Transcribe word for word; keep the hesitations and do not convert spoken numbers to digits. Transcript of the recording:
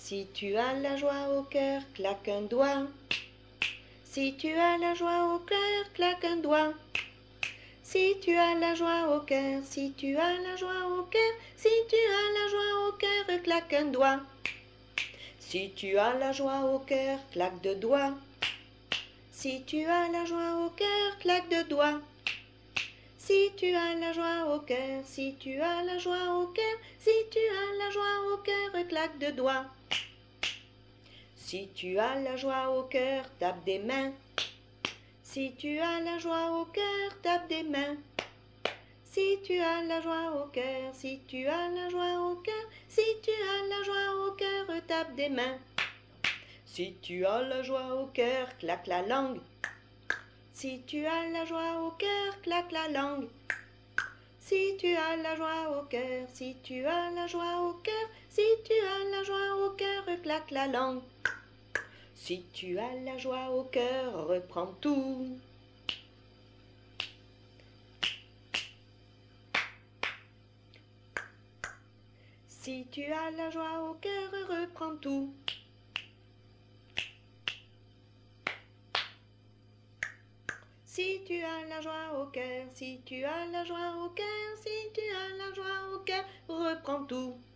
Si tu as la joie au cœur, claque un doigt. Si tu as la joie au cœur, claque un doigt. Si tu as la joie au cœur, si tu as la joie au cœur, si tu as la joie au cœur, claque un doigt. Si tu as la joie au cœur, claque deux doigts. Si tu as la joie au cœur, claque deux doigts. Si tu as la joie au cœur, si tu as la joie au cœur, si tu as la joie au cœur, claque deux doigts. Si tu as la joie au cœur, tape des mains. Si tu as la joie au cœur, tape des mains. Si tu as la joie au cœur, si tu as la joie au cœur, si tu as la joie au cœur, tape des mains. Si tu as la joie au cœur, claque la langue. Si tu as la joie au cœur, claque la langue. Si tu as la joie au cœur, si tu as la joie au cœur, si tu as la joie au cœur, claque la langue. Si tu as la joie au cœur, reprends tout. Si tu as la joie au cœur, reprends tout. Si tu as la joie au cœur, si tu as la joie au cœur, si tu as la joie au cœur, reprends tout.